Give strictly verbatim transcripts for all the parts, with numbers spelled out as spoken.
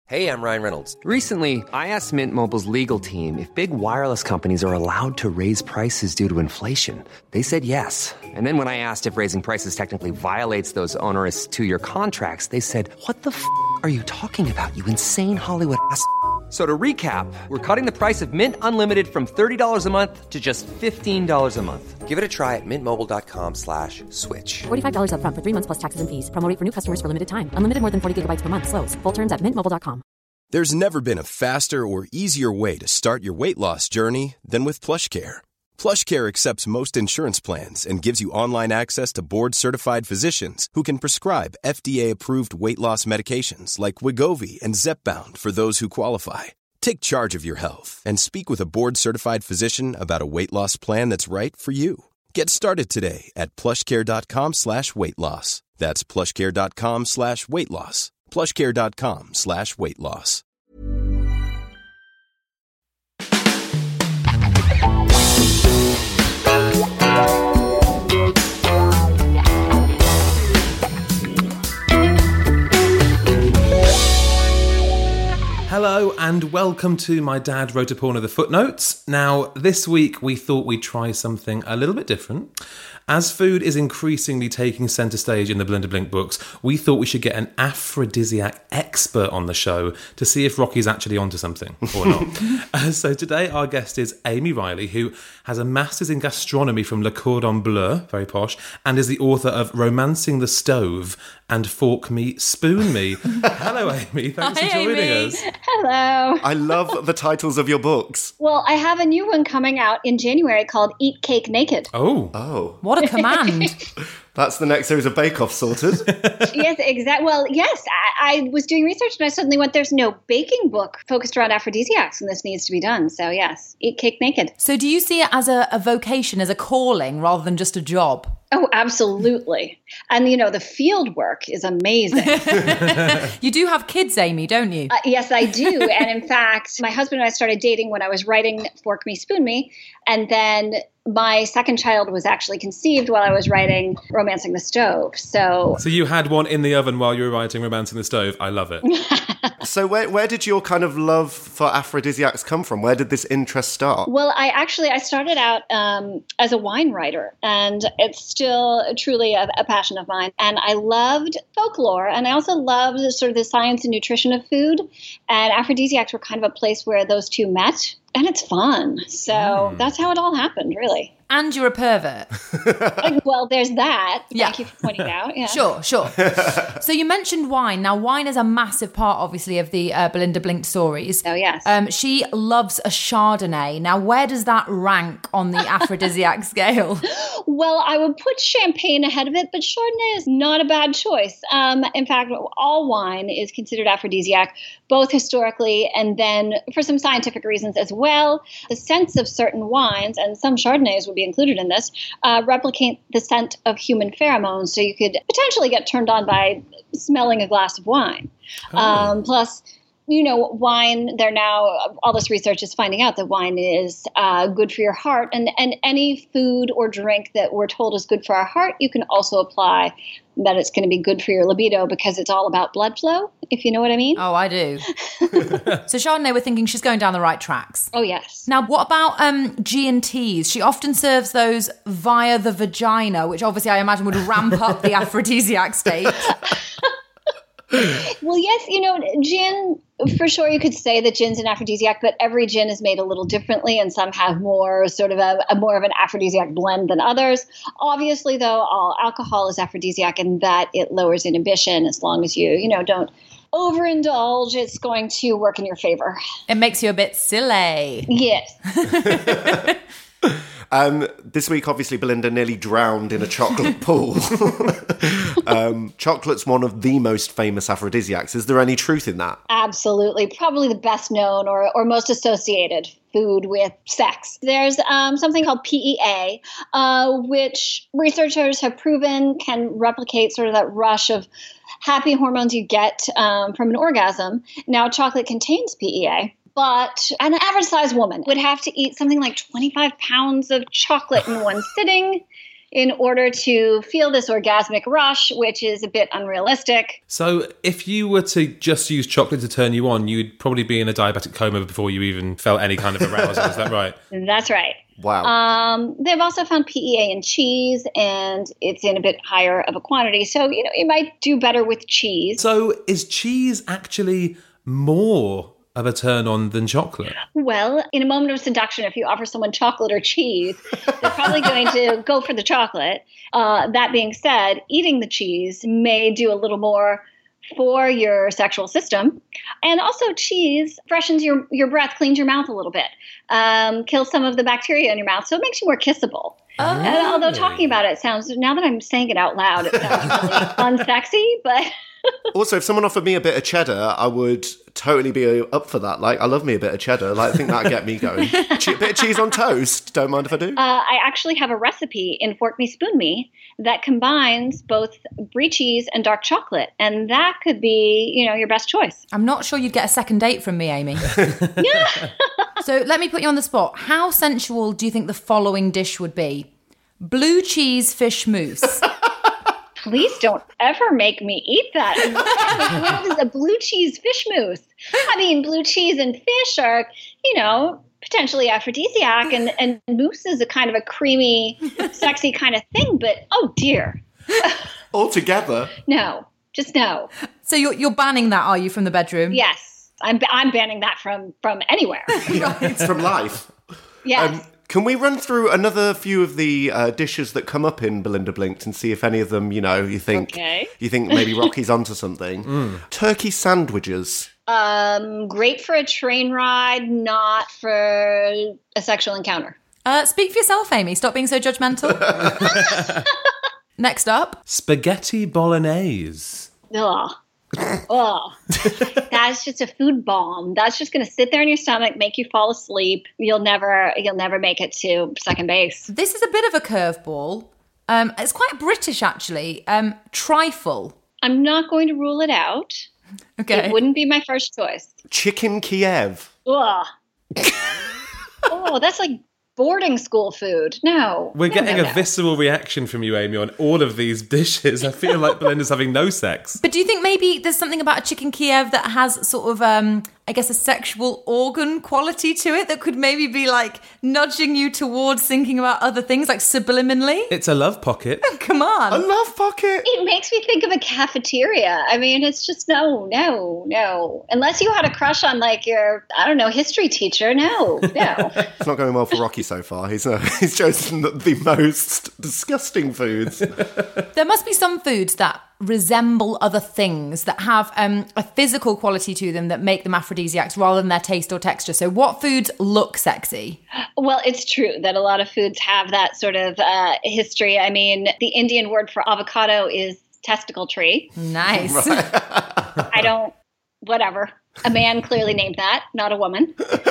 Hey, I'm Ryan Reynolds. Recently, I asked Mint Mobile's legal team if big wireless companies are allowed to raise prices due to inflation. They said yes. And then when I asked if raising prices technically violates those onerous two-year contracts, they said, what the f*** are you talking about, you insane Hollywood ass f- So to recap, we're cutting the price of Mint Unlimited from thirty dollars a month to just fifteen dollars a month. Give it a try at mintmobile.com slash switch. forty-five dollars up front for three months plus taxes and fees. Promo rate for new customers for limited time. Unlimited more than forty gigabytes per month. Slows full terms at mint mobile dot com. There's never been a faster or easier way to start your weight loss journey than with PlushCare. PlushCare accepts most insurance plans and gives you online access to board-certified physicians who can prescribe F D A-approved weight loss medications like Wegovy and Zepbound for those who qualify. Take charge of your health and speak with a board-certified physician about a weight loss plan that's right for you. Get started today at plushcare.com slash weight loss. That's plushcare.com slash weight loss. plushcare.com slash weight loss. Hello and welcome to My Dad Wrote a Porno, the Footnotes. Now, this week we thought we'd try something a little bit different. As food is increasingly taking centre stage in the Belinda Blink books, we thought we should get an aphrodisiac expert on the show to see if Rocky's actually onto something or not. uh, so today our guest is Amy Riley, who has a master's in gastronomy from Le Cordon Bleu, very posh, and is the author of Romancing the Stove and Fork Me, Spoon Me. Hello, Amy. Thanks Hi, for joining Amy. us. Hello. I love the titles of your books. Well, I have a new one coming out in January called Eat Cake Naked. Oh. Oh. What a command. That's the next series of Bake Off sorted. Yes, exactly. Well, yes, I, I was doing research and I suddenly went, there's no baking book focused around aphrodisiacs and this needs to be done. So yes, Eat Cake Naked. So do you see it as a, a vocation, as a calling, rather than just a job? Oh, absolutely. And, you know, the field work is amazing. You do have kids, Amy, don't you? Uh, yes, I do. And in fact, my husband and I started dating when I was writing Fork Me, Spoon Me. And then my second child was actually conceived while I was writing Romancing the Stove. So So you had one in the oven while you were writing Romancing the Stove. I love it. So where where did your kind of love for aphrodisiacs come from? Where did this interest start? Well, I actually, I started out um, as a wine writer, and it's still truly a, a passion of mine. And I loved folklore, and I also loved sort of the science and nutrition of food. And aphrodisiacs were kind of a place where those two met, and it's fun. So mm. that's how it all happened, really. And you're a pervert. Well, there's that. Thank Yeah. you for pointing out. Yeah. Sure, sure. So you mentioned wine. Now, wine is a massive part, obviously, of the uh, Belinda Blink stories. Oh, yes. Um, she loves a Chardonnay. Now, where does that rank on the aphrodisiac scale? Well, I would put champagne ahead of it, but Chardonnay is not a bad choice. Um, in fact, all wine is considered aphrodisiac, both historically and then for some scientific reasons as well. The scents of certain wines, and some Chardonnays would be included in this, uh, replicate the scent of human pheromones. So you could potentially get turned on by smelling a glass of wine. Oh. Um, plus, you know, wine, they're now, all this research is finding out that wine is uh, good for your heart. And, and any food or drink that we're told is good for our heart, you can also apply that it's going to be good for your libido because it's all about blood flow, if you know what I mean. Oh, I do. So Chardonnay, we're thinking she's going down the right tracks. Oh, yes. Now, what about um, G and T's? She often serves those via the vagina, which obviously I imagine would ramp up the aphrodisiac state. Well, yes, you know, gin, for sure you could say that gin's an aphrodisiac, but every gin is made a little differently, and some have more sort of a, a more of an aphrodisiac blend than others. Obviously, though, all alcohol is aphrodisiac in that it lowers inhibition. As long as you, you know, don't overindulge, it's going to work in your favor. It makes you a bit silly. Yes. Um, this week, obviously, Belinda nearly drowned in a chocolate pool. um, chocolate's one of the most famous aphrodisiacs. Is there any truth in that? Absolutely. Probably the best known or, or most associated food with sex. There's um, something called P E A, uh, which researchers have proven can replicate sort of that rush of happy hormones you get um, from an orgasm. Now, chocolate contains P E A. But an average-sized woman would have to eat something like twenty-five pounds of chocolate in one sitting. in order to feel this orgasmic rush, which is a bit unrealistic. So if you were to just use chocolate to turn you on, you'd probably be in a diabetic coma before you even felt any kind of arousal. Is that right? That's right. Wow. Um, they've also found P E A in cheese, and it's in a bit higher of a quantity. So, you know, you might do better with cheese. So is cheese actually more of a turn on than chocolate? Well, in a moment of seduction, if you offer someone chocolate or cheese, they're probably going to go for the chocolate. Uh, that being said, eating the cheese may do a little more for your sexual system. And also cheese freshens your, your breath, cleans your mouth a little bit, um, kills some of the bacteria in your mouth. So it makes you more kissable. Oh. And although talking about it sounds, now that I'm saying it out loud, it sounds really unsexy, but... Also, if someone offered me a bit of cheddar, I would totally be up for that. Like, I love me a bit of cheddar. Like, I think that'd get me going. Che- bit of cheese on toast. Don't mind if I do. Uh, I actually have a recipe in Fork Me Spoon Me that combines both brie cheese and dark chocolate, and that could be, you know, your best choice. I'm not sure you'd get a second date from me, Amy. Yeah. So let me put you on the spot. How sensual do you think the following dish would be? Blue cheese fish mousse. Please don't ever make me eat that. What is a blue cheese fish mousse? I mean, blue cheese and fish are, you know, potentially aphrodisiac, and, and mousse is a kind of a creamy, sexy kind of thing, but oh dear. Altogether? No, just no. So you're, you're banning that, are you, from the bedroom? Yes, I'm I'm banning that from, from anywhere. It's from life. Yes. Um, can we run through another few of the uh, dishes that come up in Belinda Blinked and see if any of them, you know, you think Okay. you think maybe Rocky's onto something? Mm. Turkey sandwiches. Um, great for a train ride, not for a sexual encounter. Uh, speak for yourself, Amy. Stop being so judgmental. Next up. Spaghetti bolognese. Ugh. Ugh. That's just a food bomb. That's just going to sit there in your stomach, make you fall asleep. You'll never, you'll never make it to second base. This is a bit of a curveball. Um, it's quite British, actually. Um, trifle. I'm not going to rule it out. Okay. It wouldn't be my first choice. Chicken Kiev. Ugh. Oh, that's like boarding school food. No. We're no, getting no, a no. visceral reaction from you, Amy, on all of these dishes. I feel like Belinda's having no sex. But do you think maybe there's something about a chicken Kiev that has sort of, um, I guess, a sexual organ quality to it that could maybe be like nudging you towards thinking about other things, like subliminally? It's a love pocket. Come on. A love pocket. It makes me think of a cafeteria. I mean, it's just no, no, no. Unless you had a crush on like your, I don't know, history teacher. No, no. It's not going well for Rocky so far. He's uh, he's chosen the, the most disgusting foods. There must be some foods that resemble other things, that have um, a physical quality to them that make them aphrodisiacs rather than their taste or texture. So what foods look sexy? Well, it's true that a lot of foods have that sort of uh, history. I mean, the Indian word for avocado is testicle tree. Nice. I don't, whatever. A man clearly named that, not a woman.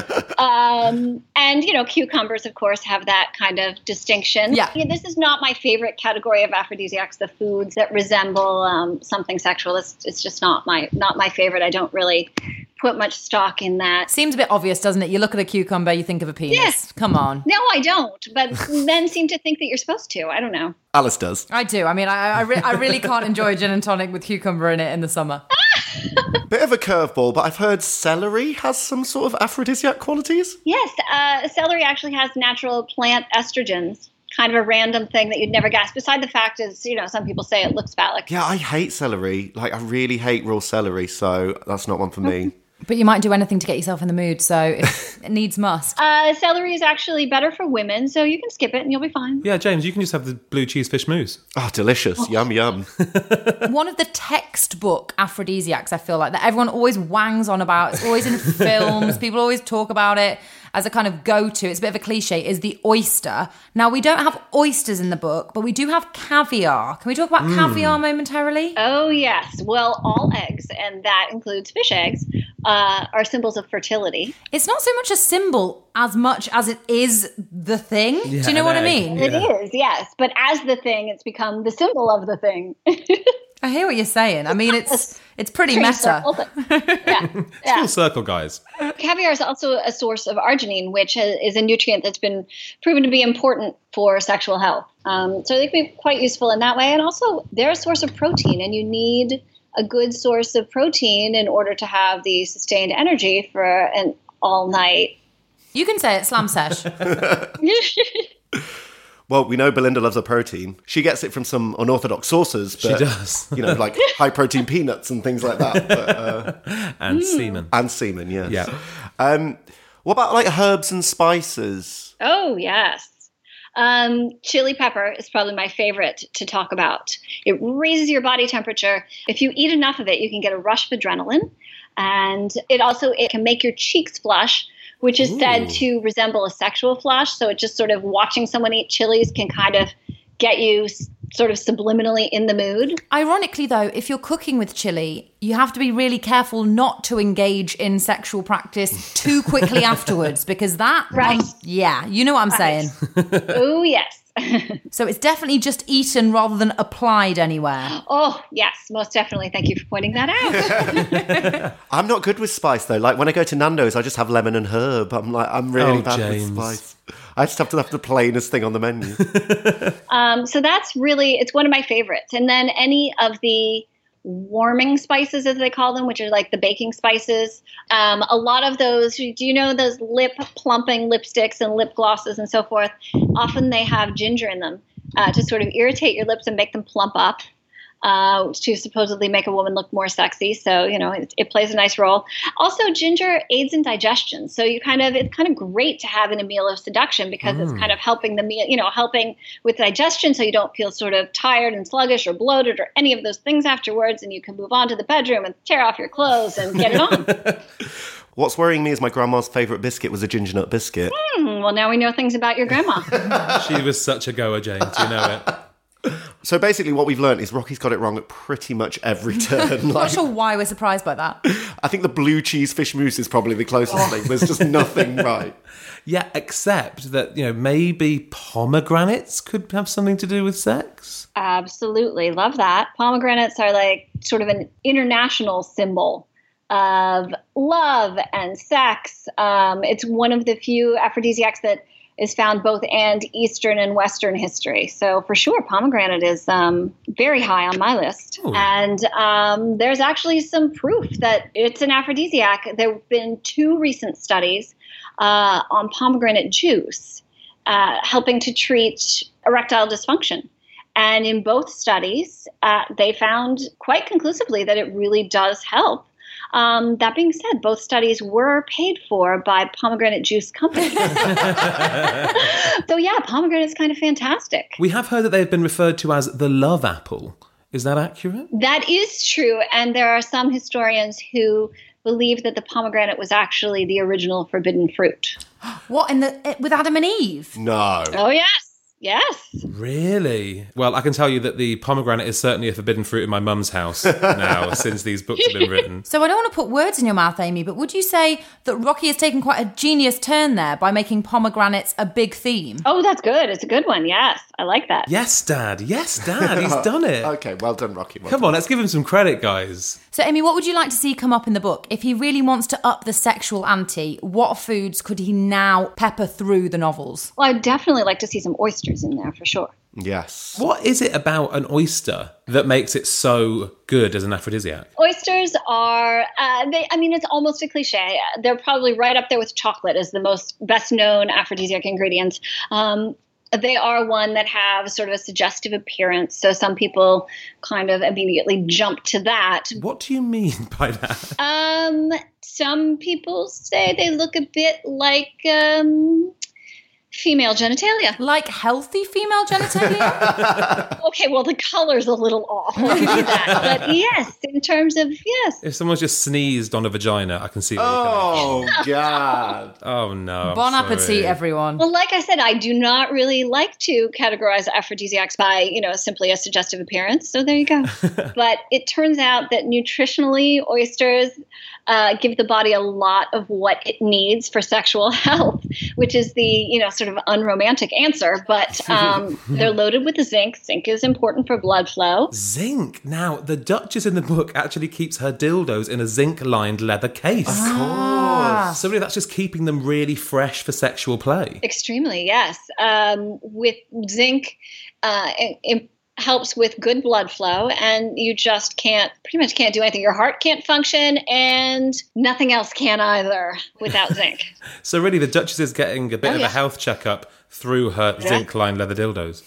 Um, and, you know, cucumbers, of course, have that kind of distinction. Yeah. Yeah, this is not my favorite category of aphrodisiacs, the foods that resemble um, something sexual. It's, it's just not my not my favorite. I don't really put much stock in that. Seems a bit obvious, doesn't it? You look at a cucumber, you think of a penis. Yes. Come on. No, I don't. But men seem to think that you're supposed to. I don't know. Alice does. I do. I mean, I I, re- I really can't enjoy gin and tonic with cucumber in it in the summer. Bit of a curveball, but I've heard celery has some sort of aphrodisiac qualities. Yes, uh, celery actually has natural plant estrogens. Kind of a random thing that you'd never guess. Beside the fact is, you know, some people say it looks phallic. Yeah, I hate celery. Like, I really hate raw celery, so that's not one for me. But you might do anything to get yourself in the mood, so if it needs must. Uh, celery is actually better for women, so you can skip it and you'll be fine. Yeah, James, you can just have the blue cheese fish mousse. Oh, delicious. Yum, yum. One of the textbook aphrodisiacs, I feel like, that everyone always wangs on about, it's always in films, people always talk about it as a kind of go-to, it's a bit of a cliche, is the oyster. Now, we don't have oysters in the book, but we do have caviar. Can we talk about mm. caviar momentarily? Oh, yes. Well, all eggs, and that includes fish eggs, uh, are symbols of fertility. It's not so much a symbol as much as it is the thing. Yeah, do you know what egg. I mean? It is, yes. But as the thing, it's become the symbol of the thing. I hear what you're saying. I mean, it's it's pretty Pretty meta. circle, but- yeah, yeah. Full circle, guys. Caviar is also a source of arginine, which ha- is a nutrient that's been proven to be important for sexual health. Um, so they can be quite useful in that way. And also, they're a source of protein, and you need a good source of protein in order to have the sustained energy for an all-night. You can say it, slam sesh. Well, we know Belinda loves her protein. She gets it from some unorthodox sources. But, She does. You know, like high-protein peanuts and things like that. But, uh, And semen. and semen, yes. Yeah. Um, what about like herbs and spices? Oh, yes. Um, chili pepper is probably my favorite to talk about. It raises your body temperature. If you eat enough of it, you can get a rush of adrenaline. And it also it can make your cheeks flush, which is said to resemble a sexual flush. So it just sort of watching someone eat chilies can kind of get you s- sort of subliminally in the mood. Ironically, though, if you're cooking with chili, you have to be really careful not to engage in sexual practice too quickly afterwards, because that, Right. um, yeah, you know what I'm saying. Oh, yes. So it's definitely just eaten rather than applied anywhere. Oh, yes, most definitely. Thank you for pointing that out. I'm not good with spice, though. Like, when I go to Nando's, I just have lemon and herb. I'm like, I'm really Oh, bad James. with spice. I just have to have the plainest thing on the menu. Um, so that's really, it's one of my favorites. And then any of the warming spices, as they call them, which are like the baking spices. Um, a lot of those, do you know those lip plumping lipsticks and lip glosses and so forth? Often they have ginger in them uh, to sort of irritate your lips and make them plump up. Uh, to supposedly make a woman look more sexy. So, you know, it, it plays a nice role. Also, ginger aids in digestion. So you kind of, it's kind of great to have in a meal of seduction because mm. it's kind of helping the meal, you know, helping with digestion so you don't feel sort of tired and sluggish or bloated or any of those things afterwards. And you can move on to the bedroom and tear off your clothes and get it on. What's worrying me is my grandma's favourite biscuit was a ginger nut biscuit. Hmm, well, now we know things about your grandma. She was such a goer, James. You know it. So basically what we've learned is Rocky's got it wrong at pretty much every turn. I'm not Like, sure why we're surprised by that. I think the blue cheese fish mousse is probably the closest thing. There's just nothing right. Yeah, except that, you know, maybe pomegranates could have something to do with sex. Absolutely. Love that. Pomegranates are like sort of an international symbol of love and sex. Um, it's one of the few aphrodisiacs that is found both in Eastern and Western history. So for sure, pomegranate is um, very high on my list. Ooh. And um, there's actually some proof that it's an aphrodisiac. There have been two recent studies uh, on pomegranate juice uh, helping to treat erectile dysfunction. And in both studies, uh, they found quite conclusively that it really does help. Um, that being said, both studies were paid for by pomegranate juice companies. So yeah, pomegranate is kind of fantastic. We have heard that they've been referred to as the love apple. Is that accurate? That is true. And there are some historians who believe that the pomegranate was actually the original forbidden fruit. What, in the with Adam and Eve? No. Oh, yes. Yes. Really? Well, I can tell you that the pomegranate is certainly a forbidden fruit in my mum's house now, since these books have been written. So I don't want to put words in your mouth, Amy, but would you say that Rocky has taken quite a genius turn there by making pomegranates a big theme? Oh, that's good. It's a good one. Yes. I like that. Yes, Dad. Yes, Dad. He's done it. Okay, well done, Rocky. Well Come done. on, let's give him some credit, guys. So, Amy, what would you like to see come up in the book? If he really wants to up the sexual ante, what foods could he now pepper through the novels? Well, I'd definitely like to see some oysters in there for sure. Yes. What is it about an oyster that makes it so good as an aphrodisiac? Oysters are, uh, they, I mean, it's almost a cliche. They're probably right up there with chocolate as the most best known aphrodisiac ingredients. Um, they are one that have sort of a suggestive appearance. So some people kind of immediately jump to that. What do you mean by that? Um, some people say they look a bit like um, female genitalia. Like healthy female genitalia? Okay, well, the color's a little off. I'll give you that. But yes, in terms of, yes. If someone's just sneezed on a vagina, I can see where you're coming Oh, God. from. Oh, no. I'm Bon sorry. appetit, everyone. Well, like I said, I do not really like to categorize aphrodisiacs by, you know, simply a suggestive appearance. So there you go. But it turns out that nutritionally, oysters uh, give the body a lot of what it needs for sexual health, which is the, you know, sort of unromantic answer. But um, they're loaded with zinc. Zinc is important for blood flow. Zinc. Now, the Duchess in the book actually keeps her dildos in a zinc-lined leather case. Of course. So really, that's just keeping them really fresh for sexual play. Extremely, yes. Um, with zinc, uh, it, it helps with good blood flow, and you just can't, pretty much can't do anything. Your heart can't function, and nothing else can either without zinc. So really, the Duchess is getting a bit Oh, of yeah. a health checkup through her Yeah. zinc-lined leather dildos.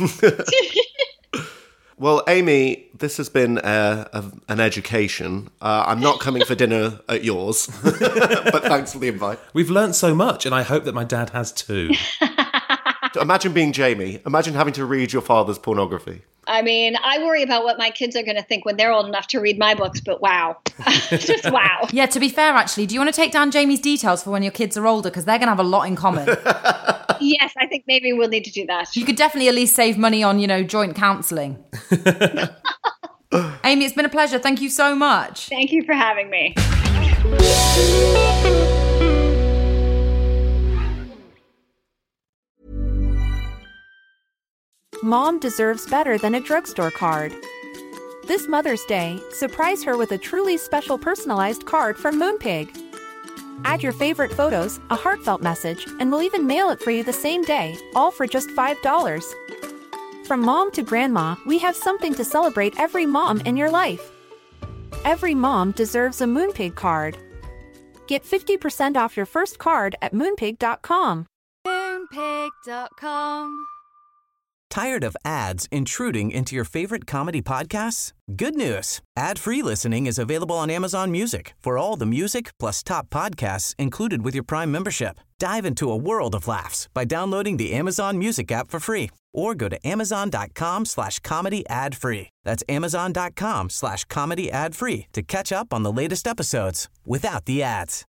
Well, Amy, this has been uh, a, an education. Uh, I'm not coming for dinner at yours, but thanks for the invite. We've learnt so much, and I hope that my dad has too. Imagine being Jamie. Imagine having to read your father's pornography. I mean, I worry about what my kids are going to think when they're old enough to read my books, but wow. Just wow. Yeah, to be fair, actually, do you want to take down Jamie's details for when your kids are older? Because they're going to have a lot in common. Yes, I think maybe we'll need to do that. You could definitely at least save money on, you know, joint counselling. Amy, it's been a pleasure. Thank you so much. Thank you for having me. Mom deserves better than a drugstore card. This Mother's Day, surprise her with a truly special personalized card from Moonpig. Add your favorite photos, a heartfelt message, and we'll even mail it for you the same day, all for just five dollars. From mom to grandma, we have something to celebrate every mom in your life. Every mom deserves a Moonpig card. Get fifty percent off your first card at moonpig dot com. Moonpig dot com. Tired of ads intruding into your favorite comedy podcasts? Good news. Ad-free listening is available on Amazon Music for all the music plus top podcasts included with your Prime membership. Dive into a world of laughs by downloading the Amazon Music app for free or go to amazon.com slash comedy ad free. That's amazon.com slash comedy ad free to catch up on the latest episodes without the ads.